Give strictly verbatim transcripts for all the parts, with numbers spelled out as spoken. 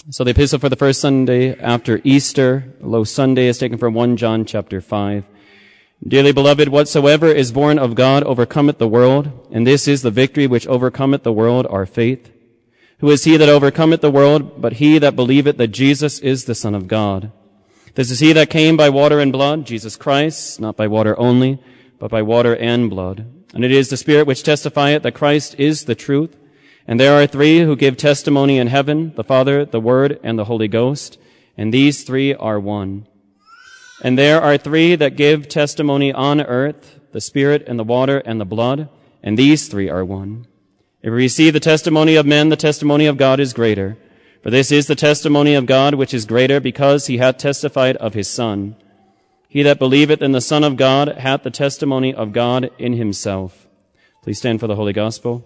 So the epistle for the first Sunday after Easter, Low Sunday, is taken from First John chapter five. Dearly beloved, whatsoever is born of God overcometh the world, and this is the victory which overcometh the world, our faith. Who is he that overcometh the world, but he that believeth that Jesus is the Son of God? This is he that came by water and blood, Jesus Christ, not by water only, but by water and blood. And it is the Spirit which testifieth that Christ is the truth. And there are three who give testimony in heaven, the Father, the Word, and the Holy Ghost, and these three are one. And there are three that give testimony on earth, the Spirit, and the water, and the blood, and these three are one. If we receive the testimony of men, the testimony of God is greater. For this is the testimony of God which is greater, because he hath testified of his Son. He that believeth in the Son of God hath the testimony of God in himself. Please stand for the Holy Gospel.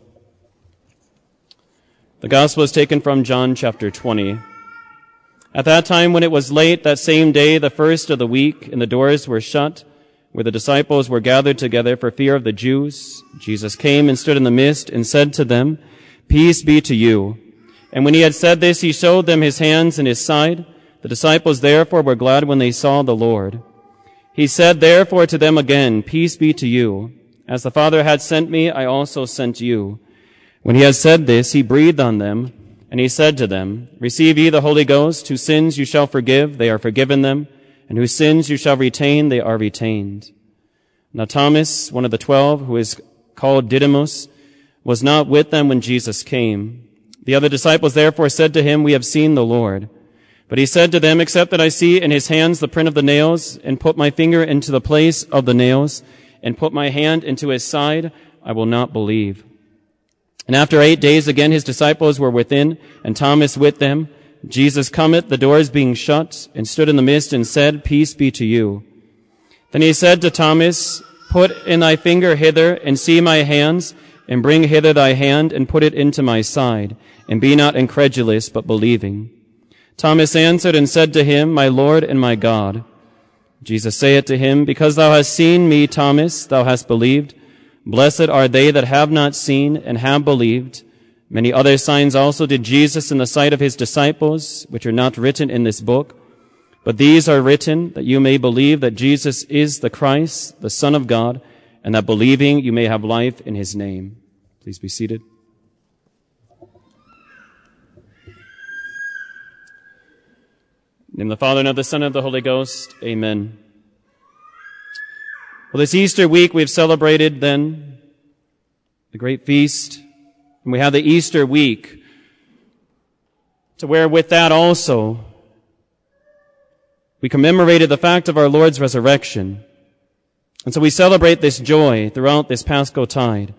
The Gospel is taken from John chapter twenty. At that time, when it was late that same day, the first of the week, and the doors were shut, where the disciples were gathered together for fear of the Jews, Jesus came and stood in the midst and said to them, Peace be to you. And when he had said this, he showed them his hands and his side. The disciples therefore were glad when they saw the Lord. He said therefore to them again, Peace be to you. As the Father had sent me, I also sent you. When he had said this, he breathed on them, and he said to them, Receive ye the Holy Ghost, whose sins you shall forgive, they are forgiven them, and whose sins you shall retain, they are retained. Now Thomas, one of the twelve, who is called Didymus, was not with them when Jesus came. The other disciples therefore said to him, We have seen the Lord. But he said to them, Except that I see in his hands the print of the nails, and put my finger into the place of the nails, and put my hand into his side, I will not believe. And after eight days again his disciples were within, and Thomas with them. Jesus cometh, the doors being shut, and stood in the midst, and said, Peace be to you. Then he said to Thomas, Put in thy finger hither, and see my hands, and bring hither thy hand, and put it into my side, and be not incredulous, but believing. Thomas answered and said to him, My Lord and my God. Jesus saith to him, Because thou hast seen me, Thomas, thou hast believed. Blessed are they that have not seen and have believed. Many other signs also did Jesus in the sight of his disciples, which are not written in this book. But these are written that you may believe that Jesus is the Christ, the Son of God, and that believing you may have life in his name. Please be seated. In the name of the Father, and of the Son, and of the Holy Ghost. Amen. Well, this Easter week we've celebrated then the great feast, and we have the Easter week, to where with that also we commemorated the fact of our Lord's resurrection. And so we celebrate this joy throughout this Paschal tide.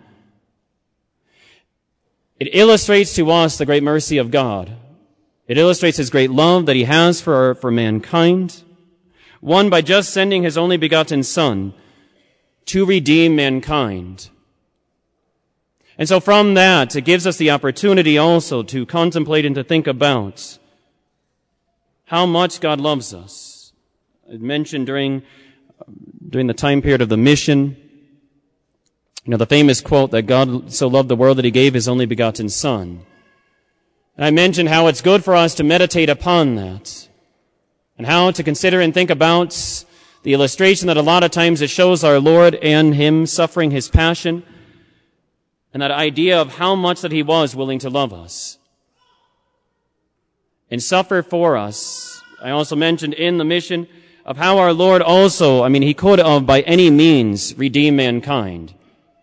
It illustrates to us the great mercy of God. It illustrates his great love that he has for, for mankind, one by just sending his only begotten Son to redeem mankind. And so from that, it gives us the opportunity also to contemplate and to think about how much God loves us. I mentioned during, during the time period of the mission, you know, the famous quote that God so loved the world that he gave his only begotten Son. And I mentioned how it's good for us to meditate upon that, and how to consider and think about the illustration that a lot of times it shows our Lord and him suffering his passion, and that idea of how much that he was willing to love us and suffer for us. I also mentioned in the mission of how our Lord also, I mean, he could have by any means redeemed mankind.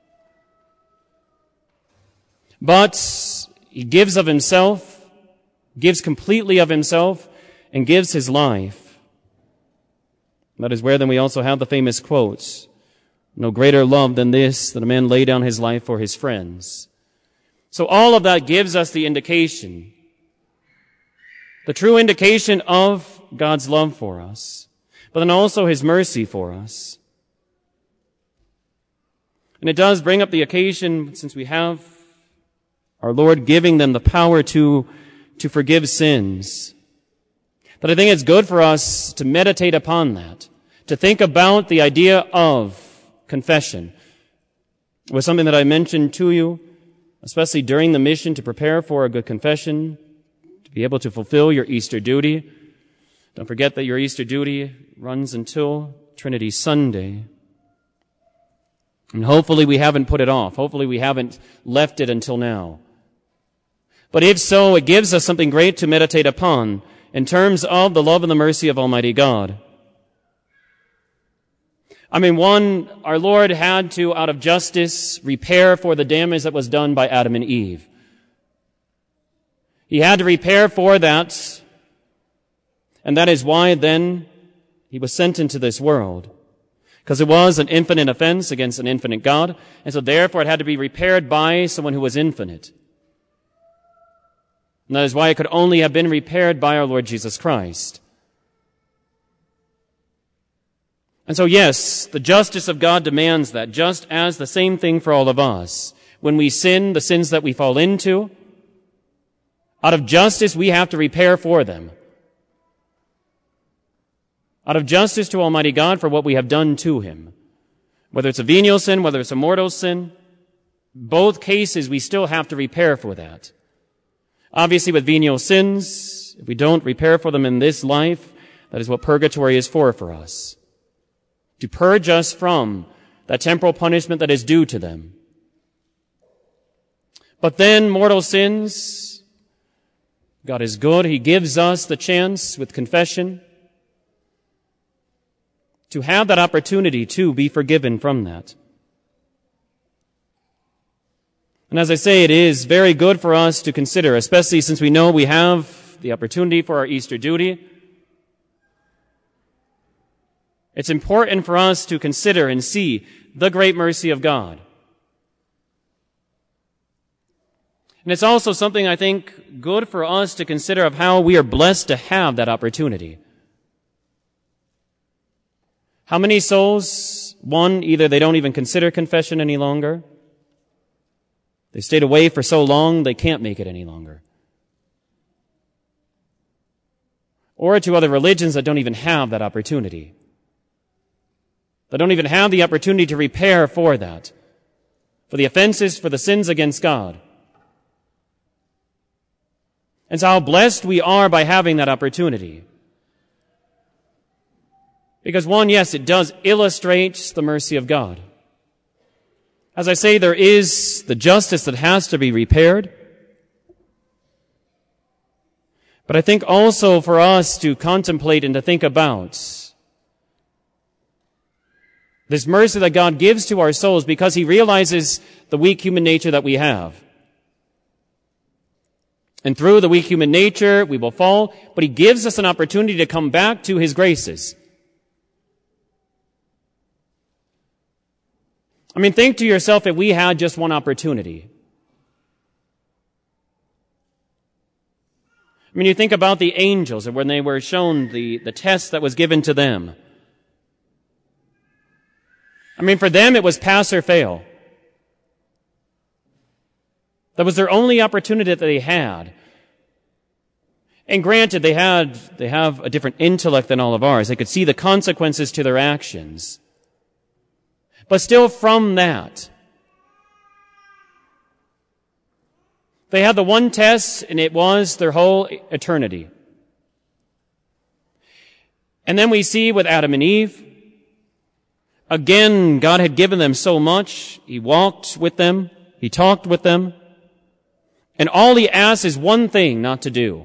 But he gives of himself, gives completely of himself, and gives his life. That is where then we also have the famous quotes, No greater love than this, that a man lay down his life for his friends. So all of that gives us the indication, the true indication of God's love for us, but then also his mercy for us. And it does bring up the occasion, since we have our Lord giving them the power to, to forgive sins, that I think it's good for us to meditate upon that, to think about the idea of confession. It was something that I mentioned to you, especially during the mission, to prepare for a good confession, to be able to fulfill your Easter duty. Don't forget that your Easter duty runs until Trinity Sunday. And hopefully we haven't put it off. Hopefully we haven't left it until now. But if so, it gives us something great to meditate upon in terms of the love and the mercy of Almighty God. I mean, one, our Lord had to, out of justice, repair for the damage that was done by Adam and Eve. He had to repair for that, and that is why then he was sent into this world. Because it was an infinite offense against an infinite God, and so therefore it had to be repaired by someone who was infinite. And that is why it could only have been repaired by our Lord Jesus Christ. And so yes, the justice of God demands that, just as the same thing for all of us. When we sin, the sins that we fall into, out of justice we have to repair for them. Out of justice to Almighty God for what we have done to Him. Whether it's a venial sin, whether it's a mortal sin, both cases we still have to repair for that. Obviously with venial sins, if we don't repair for them in this life, that is what purgatory is for for us. To purge us from that temporal punishment that is due to them. But then mortal sins, God is good. He gives us the chance with confession to have that opportunity to be forgiven from that. And as I say, it is very good for us to consider, especially since we know we have the opportunity for our Easter duty. It's important for us to consider and see the great mercy of God. And it's also something, I think, good for us to consider of how we are blessed to have that opportunity. How many souls, one, either they don't even consider confession any longer. They stayed away for so long, they can't make it any longer. Or to other religions that don't even have that opportunity. They don't even have the opportunity to repair for that. For the offenses, for the sins against God. And so how blessed we are by having that opportunity. Because one, yes, it does illustrate the mercy of God. As I say, there is the justice that has to be repaired. But I think also for us to contemplate and to think about this mercy that God gives to our souls because He realizes the weak human nature that we have. And through the weak human nature, we will fall, but He gives us an opportunity to come back to His graces. I mean, think to yourself if we had just one opportunity. I mean, you think about the angels and when they were shown the, the test that was given to them. I mean, for them it was pass or fail. That was their only opportunity that they had. And granted, they had, they have a different intellect than all of ours. They could see the consequences to their actions. But still from that, they had the one test, and it was their whole eternity. And then we see with Adam and Eve, again, God had given them so much. He walked with them. He talked with them. And all He asks is one thing not to do.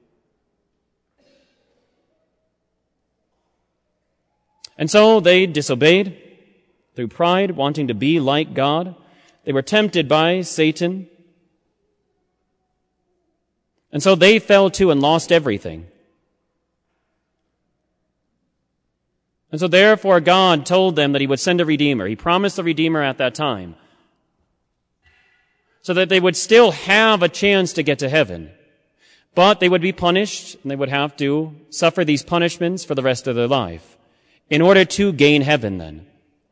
And so they disobeyed. Through pride, wanting to be like God, they were tempted by Satan. And so they fell too and lost everything. And so therefore God told them that He would send a Redeemer. He promised a Redeemer at that time. So that they would still have a chance to get to heaven. But they would be punished, and they would have to suffer these punishments for the rest of their life in order to gain heaven then.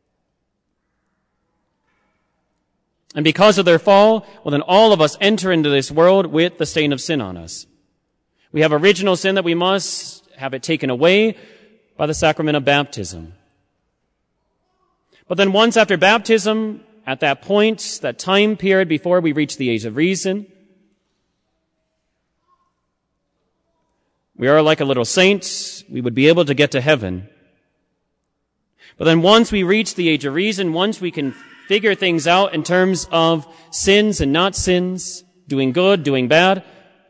And because of their fall, well then all of us enter into this world with the stain of sin on us. We have original sin that we must have it taken away by the sacrament of baptism. But then once after baptism, at that point, that time period before we reach the age of reason, We are like a little saint. We would be able to get to heaven. But then once we reach the age of reason, once we can figure things out in terms of sins and not sins, doing good, doing bad,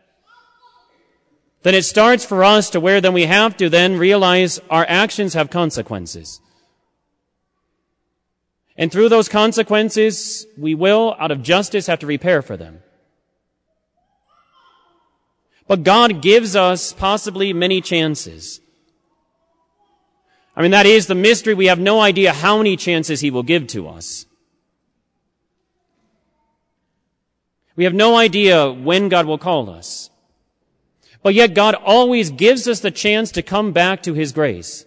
then it starts for us to where then we have to then realize our actions have consequences. And through those consequences, we will, out of justice, have to repair for them. But God gives us possibly many chances. I mean, that is the mystery. We have no idea how many chances He will give to us. We have no idea when God will call us. But yet God always gives us the chance to come back to His grace.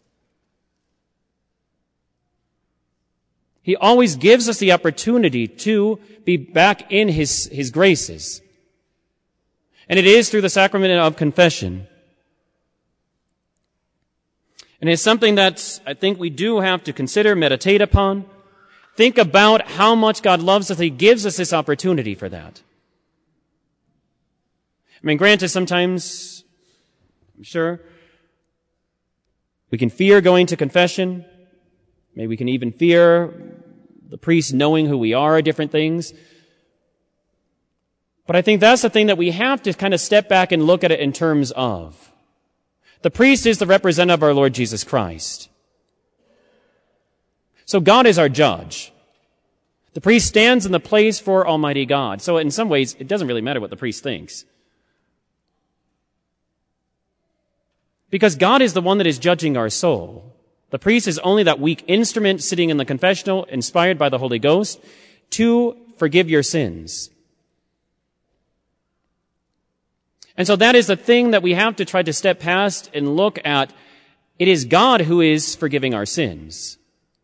He always gives us the opportunity to be back in His, His graces. And it is through the sacrament of confession. And it's something that I think we do have to consider, meditate upon. Think about how much God loves us. He gives us this opportunity for that. I mean, granted, sometimes, I'm sure, we can fear going to confession. Maybe we can even fear the priest knowing who we are, different things. But I think that's the thing that we have to kind of step back and look at it in terms of. The priest is the representative of our Lord Jesus Christ. So God is our judge. The priest stands in the place for Almighty God. So in some ways, it doesn't really matter what the priest thinks. Because God is the one that is judging our soul. The priest is only that weak instrument sitting in the confessional, inspired by the Holy Ghost, to forgive your sins. And so that is the thing that we have to try to step past and look at. It is God who is forgiving our sins.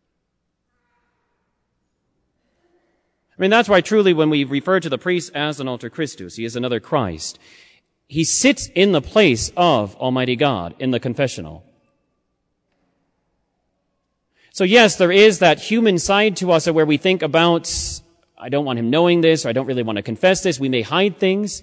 I mean, that's why truly when we refer to the priest as an alter Christus, he is another Christ. He sits in the place of Almighty God in the confessional. So yes, there is that human side to us where we think about, I don't want him knowing this, or I don't really want to confess this. We may hide things.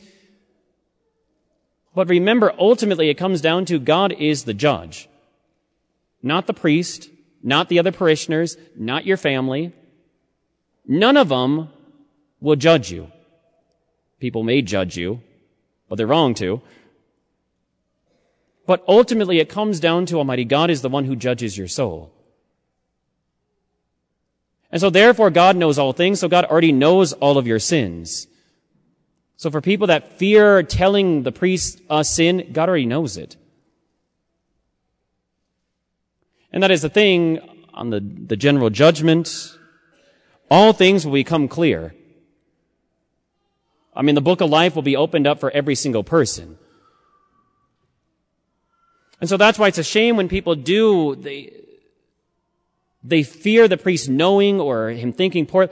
But remember, ultimately it comes down to God is the judge. Not the priest, not the other parishioners, not your family. None of them will judge you. People may judge you, but they're wrong to. But ultimately it comes down to Almighty God is the one who judges your soul. And so therefore God knows all things, so God already knows all of your sins. So for people that fear telling the priest a sin, God already knows it. And that is the thing on the, the general judgment. All things will become clear. I mean, the book of life will be opened up for every single person. And so that's why it's a shame when people do, they, they fear the priest knowing or him thinking poor.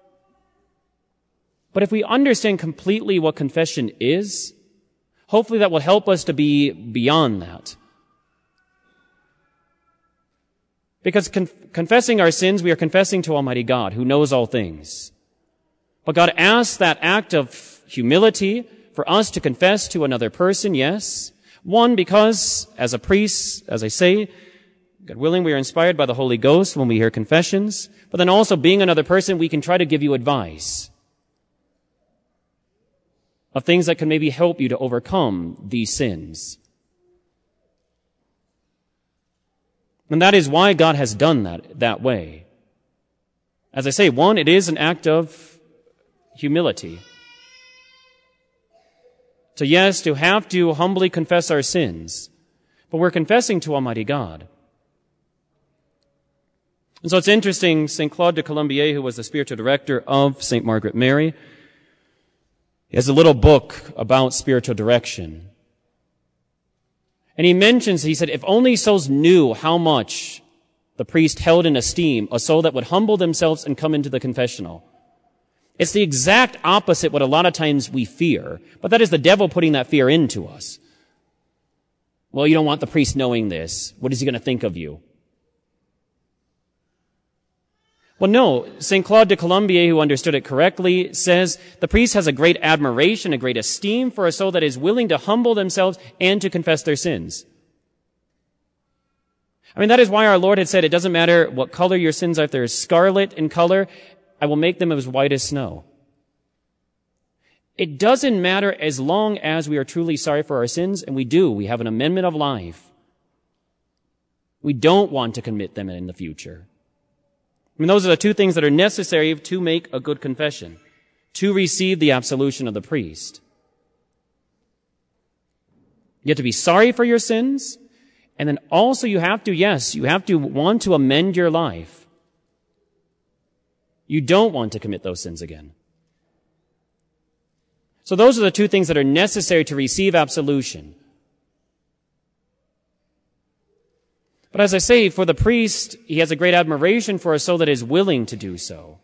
But if we understand completely what confession is, hopefully that will help us to be beyond that. Because con- confessing our sins, we are confessing to Almighty God, who knows all things. But God asks that act of humility for us to confess to another person, yes. One, because as a priest, as I say, God willing, we are inspired by the Holy Ghost when we hear confessions. But then also, being another person, we can try to give you advice of things that can maybe help you to overcome these sins. And that is why God has done that that way. As I say, one, it is an act of humility. So yes, to have to humbly confess our sins, but we're confessing to Almighty God. And so it's interesting, Saint Claude de Colombier, who was the spiritual director of Saint Margaret Mary, he has a little book about spiritual direction. And he mentions, he said, if only souls knew how much the priest held in esteem a soul that would humble themselves and come into the confessional. It's the exact opposite what a lot of times we fear, but that is the devil putting that fear into us. Well, you don't want the priest knowing this. What is he going to think of you? Well, no. Saint Claude de Colombier, who understood it correctly, says the priest has a great admiration, a great esteem for a soul that is willing to humble themselves and to confess their sins. I mean, that is why our Lord had said, it doesn't matter what color your sins are. If they're scarlet in color, I will make them as white as snow. It doesn't matter as long as we are truly sorry for our sins, and we do. We have an amendment of life. We don't want to commit them in the future. I mean, those are the two things that are necessary to make a good confession, to receive the absolution of the priest. You have to be sorry for your sins, and then also you have to, yes, you have to want to amend your life. You don't want to commit those sins again. So those are the two things that are necessary to receive absolution. But as I say, for the priest, he has a great admiration for a soul that is willing to do so.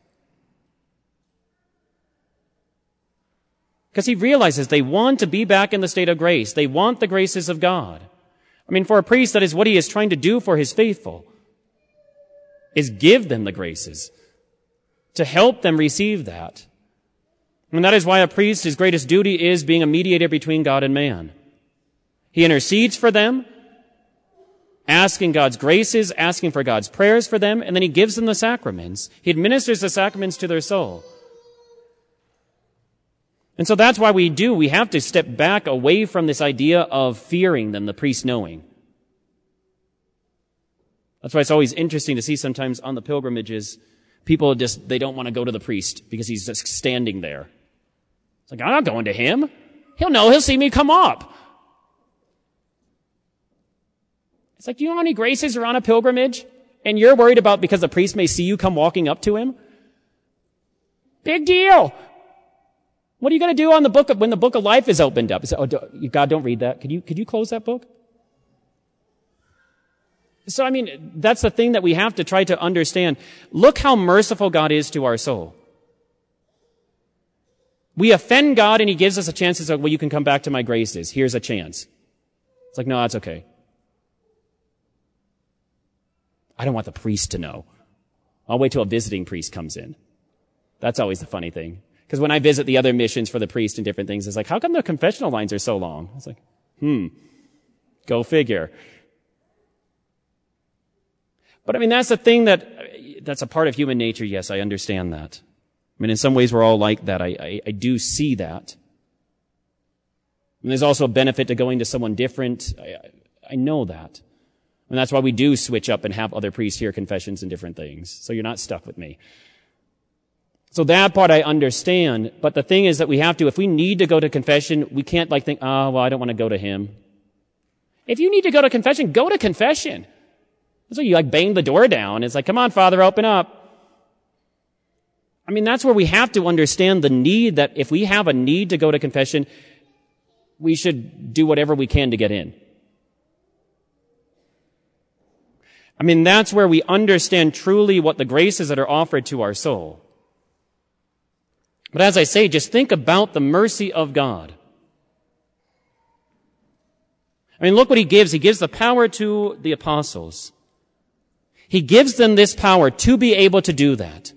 Because he realizes they want to be back in the state of grace. They want the graces of God. I mean, for a priest, that is what he is trying to do for his faithful, is give them the graces, to help them receive that. And that is why a priest, his greatest duty is being a mediator between God and man. He intercedes for them, asking God's graces, asking for God's prayers for them, and then he gives them the sacraments. He administers the sacraments to their soul. And so that's why we do. We have to step back away from this idea of fearing them, the priest knowing. That's why it's always interesting to see sometimes on the pilgrimages, people just, they don't want to go to the priest because he's just standing there. It's like, I'm not going to him. He'll know, he'll see me come up. It's like, do you know how many graces are on a pilgrimage? And you're worried about because the priest may see you come walking up to him? Big deal. What are you going to do on the book of, when the book of life is opened up? Say, oh, God, don't read that. Could you, could you close that book? So, I mean, that's the thing that we have to try to understand. Look how merciful God is to our soul. We offend God and he gives us a chance to say, well, you can come back to my graces. Here's a chance. It's like, no, that's okay. I don't want the priest to know. I'll wait till a visiting priest comes in. That's always the funny thing. Because when I visit the other missions for the priest and different things, it's like, how come the confessional lines are so long? It's like, hmm, go figure. But I mean, that's the thing that, that's a part of human nature. Yes, I understand that. I mean, in some ways we're all like that. I, I, I do see that. And there's also a benefit to going to someone different. I, I know that. And that's why we do switch up and have other priests hear confessions and different things. So you're not stuck with me. So that part I understand. But the thing is that we have to, if we need to go to confession, we can't like think, oh, well, I don't want to go to him. If you need to go to confession, go to confession. That's why you like bang the door down. It's like, come on, Father, open up. I mean, that's where we have to understand the need that if we have a need to go to confession, we should do whatever we can to get in. I mean, that's where we understand truly what the graces that are offered to our soul. But as I say, just think about the mercy of God. I mean, look what he gives. He gives the power to the apostles. He gives them this power to be able to do that.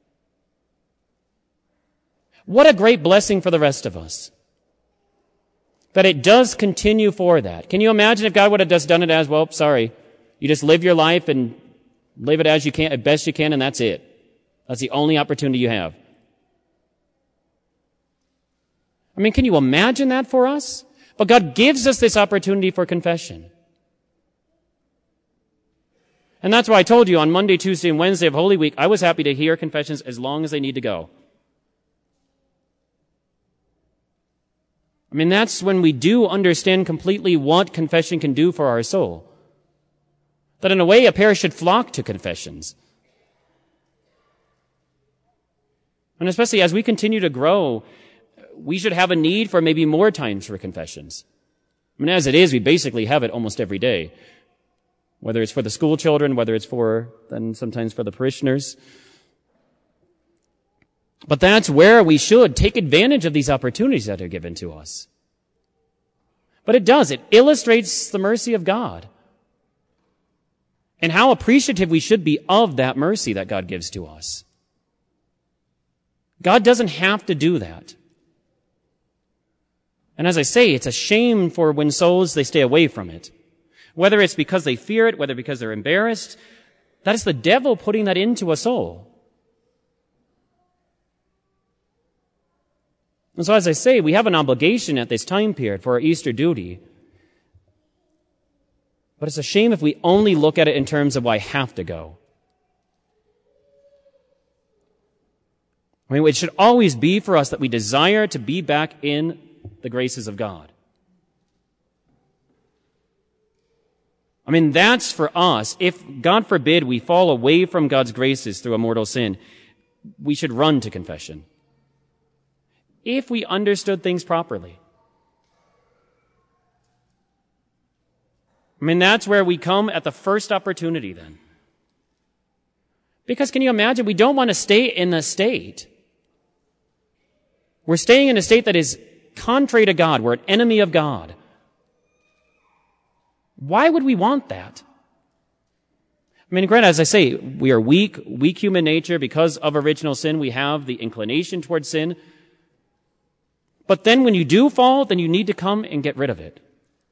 What a great blessing for the rest of us. That it does continue for that. Can you imagine if God would have just done it as, well, sorry, you just live your life and live it as you can, as best you can, and that's it. That's the only opportunity you have. I mean, can you imagine that for us? But God gives us this opportunity for confession. And that's why I told you on Monday, Tuesday, and Wednesday of Holy Week, I was happy to hear confessions as long as they need to go. I mean, that's when we do understand completely what confession can do for our soul. That in a way, a parish should flock to confessions. And especially as we continue to grow, we should have a need for maybe more times for confessions. I mean, as it is, we basically have it almost every day. Whether it's for the school children, whether it's for, then sometimes for the parishioners. But that's where we should take advantage of these opportunities that are given to us. But it does. It illustrates the mercy of God. And how appreciative we should be of that mercy that God gives to us. God doesn't have to do that. And as I say, it's a shame for when souls, they stay away from it. Whether it's because they fear it, whether because they're embarrassed, that is the devil putting that into a soul. And so as I say, we have an obligation at this time period for our Easter duty. But it's a shame if we only look at it in terms of, well, I have to go. I mean, it should always be for us that we desire to be back in the graces of God. I mean, that's for us. If, God forbid, we fall away from God's graces through a mortal sin, we should run to confession. If we understood things properly. I mean, that's where we come at the first opportunity then. Because can you imagine, we don't want to stay in a state. We're staying in a state that is contrary to God. We're an enemy of God. Why would we want that? I mean, granted, as I say, we are weak, weak human nature. Because of original sin, we have the inclination towards sin. But then when you do fall, then you need to come and get rid of it.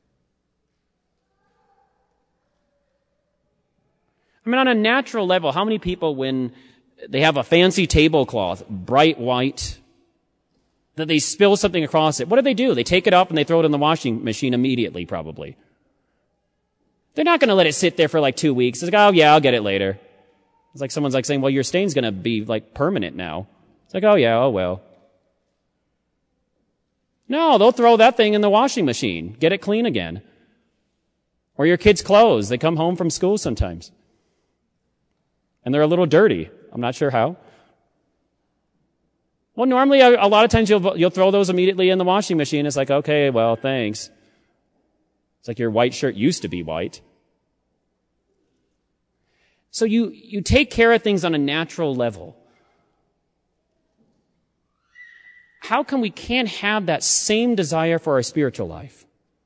I mean, on a natural level, how many people, when they have a fancy tablecloth, bright white, that they spill something across it, what do they do? They take it up and they throw it in the washing machine immediately, probably. They're not going to let it sit there for like two weeks. It's like, oh yeah, I'll get it later. It's like someone's like saying, well, your stain's going to be like permanent now. It's like, oh yeah, oh well. No, they'll throw that thing in the washing machine. Get it clean again. Or your kids' clothes. They come home from school sometimes. And they're a little dirty. I'm not sure how. Well, normally, a, a lot of times you'll, you'll throw those immediately in the washing machine. It's like, okay, well, thanks. It's like your white shirt used to be white. So you, you take care of things on a natural level. How come we can't have that same desire for our spiritual life?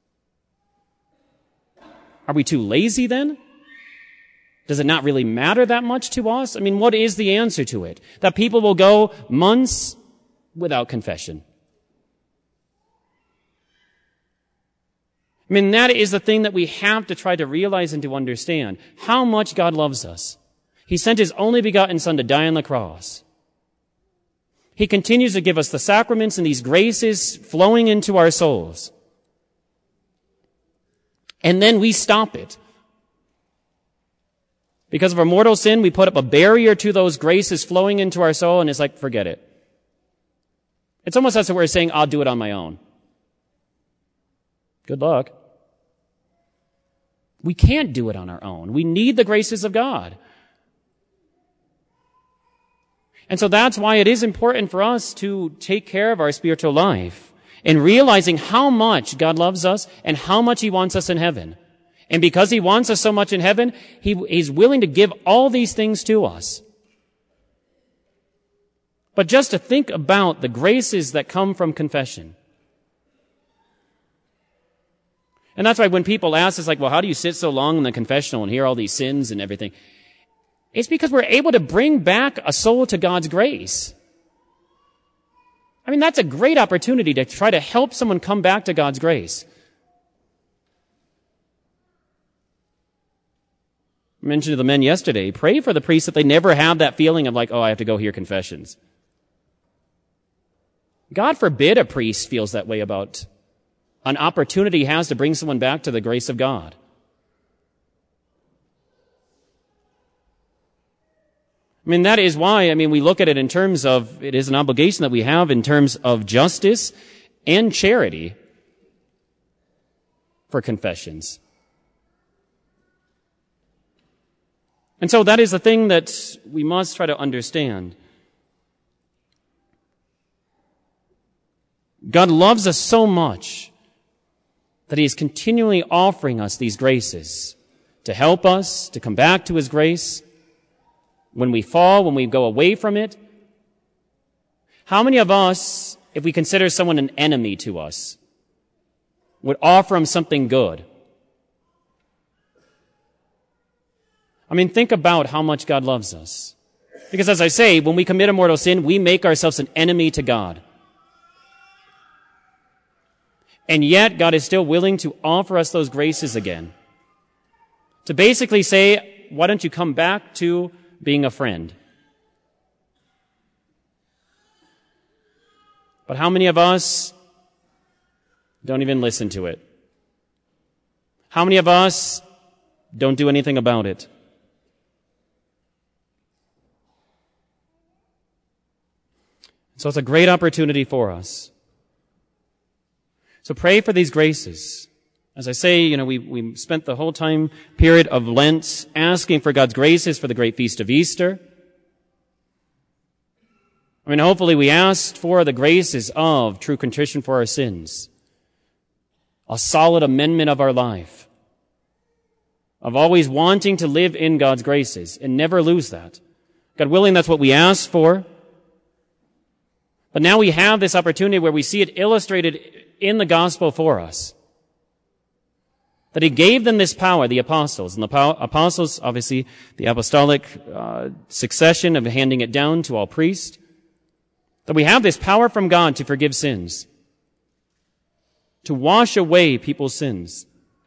Are we too lazy then? Does it not really matter that much to us? I mean, what is the answer to it? That people will go months without confession. I mean, that is the thing that we have to try to realize and to understand. How much God loves us. He sent His only begotten Son to die on the cross. He continues to give us the sacraments and these graces flowing into our souls. And then we stop it. Because of our mortal sin, we put up a barrier to those graces flowing into our soul, and it's like, forget it. It's almost as if we're saying, I'll do it on my own. Good luck. We can't do it on our own. We need the graces of God. And so that's why it is important for us to take care of our spiritual life in realizing how much God loves us and how much He wants us in heaven. And because He wants us so much in heaven, he, He's willing to give all these things to us. But just to think about the graces that come from confession. And that's why when people ask us, like, well, how do you sit so long in the confessional and hear all these sins and everything? It's because we're able to bring back a soul to God's grace. I mean, that's a great opportunity to try to help someone come back to God's grace. I mentioned to the men yesterday, pray for the priests that they never have that feeling of like, oh, I have to go hear confessions. God forbid a priest feels that way about an opportunity he has to bring someone back to the grace of God. I mean, that is why, I mean, we look at it in terms of, it is an obligation that we have in terms of justice and charity for confessions. And so that is the thing that we must try to understand. God loves us so much that He is continually offering us these graces to help us to come back to His grace. When we fall, when we go away from it, how many of us, if we consider someone an enemy to us, would offer him something good? I mean, think about how much God loves us. Because as I say, when we commit a mortal sin, we make ourselves an enemy to God. And yet, God is still willing to offer us those graces again. To basically say, why don't you come back to being a friend? But how many of us don't even listen to it? How many of us don't do anything about it? So it's a great opportunity for us. So pray for these graces. As I say, you know, we, we spent the whole time period of Lent asking for God's graces for the great feast of Easter. I mean, hopefully we asked for the graces of true contrition for our sins, a solid amendment of our life, of always wanting to live in God's graces and never lose that. God willing, that's what we asked for. But now we have this opportunity where we see it illustrated in the gospel for us. That he gave them this power, the apostles. And the po- apostles, obviously, the apostolic uh, succession of handing it down to all priests. That we have this power from God to forgive sins. To wash away people's sins.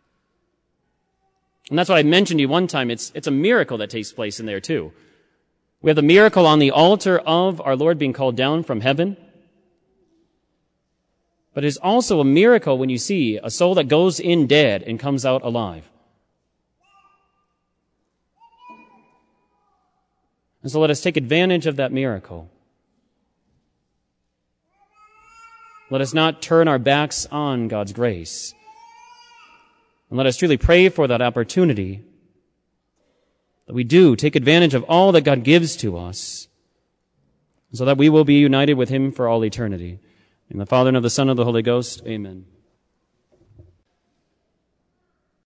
And that's what I mentioned to you one time. It's, it's a miracle that takes place in there too. We have the miracle on the altar of our Lord being called down from heaven. But it is also a miracle when you see a soul that goes in dead and comes out alive. And so let us take advantage of that miracle. Let us not turn our backs on God's grace. And let us truly pray for that opportunity, that we do take advantage of all that God gives to us, so that we will be united with him for all eternity. In the Father, and of the Son, and of the Holy Ghost, amen.